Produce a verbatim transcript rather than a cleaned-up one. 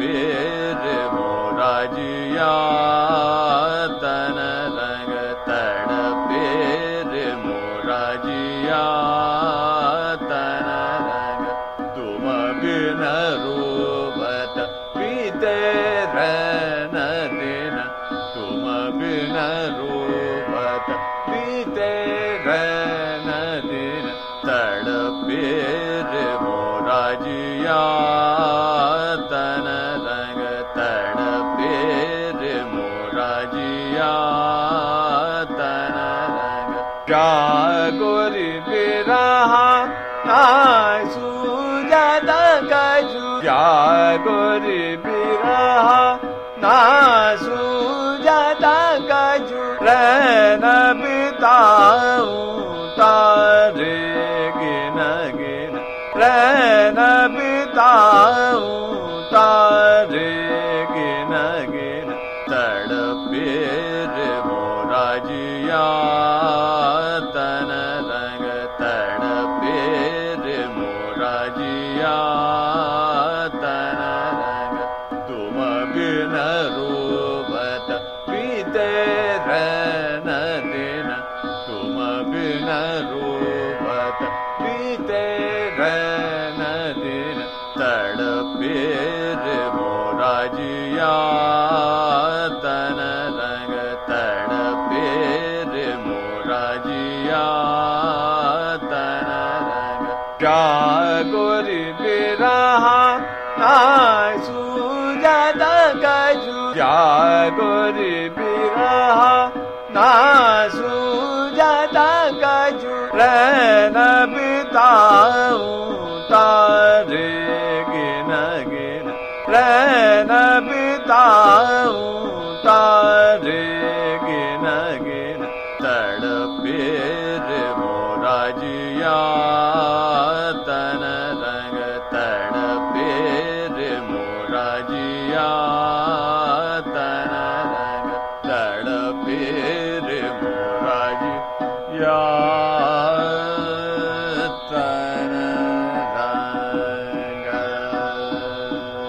रे मोराजिया तन रंग तड़पे रे मोराजिया तन रंग तुम बिन रूपत बीते रन दिन तुम बिन रूपत बीते रन दिन तड़पे रे मोराजिया तन रंग तड़पे रे मोराजिया तन रंग जागोरी बिरहा ना सूजत गजु जागोरी बिरहा ना सूजत गजु रन बिताऊं तारे गिन गिन रन बिताऊं तारे गिन गिन तड़पे रे मोराजिया तन रंग तड़पे रे मोराजिया तन रंग तुम बिन रूपत बीते रन दिन तुम बिन रूपत बीते रन दिन तड़पे रे मोराजिया तन रंग तड़पे रे मोराजिया तन रंग जागोरी बिरहा ना सूजत गजु जागोरी बिरहा ना सूजत गजु रन बिताऊं तारे गिन गिन रन बिताऊं तारे गिन गिन तड़पे रे मोराजिया तन रंग तड़पे रे मोराजिया तन रंग तड़पे रे मोराजिया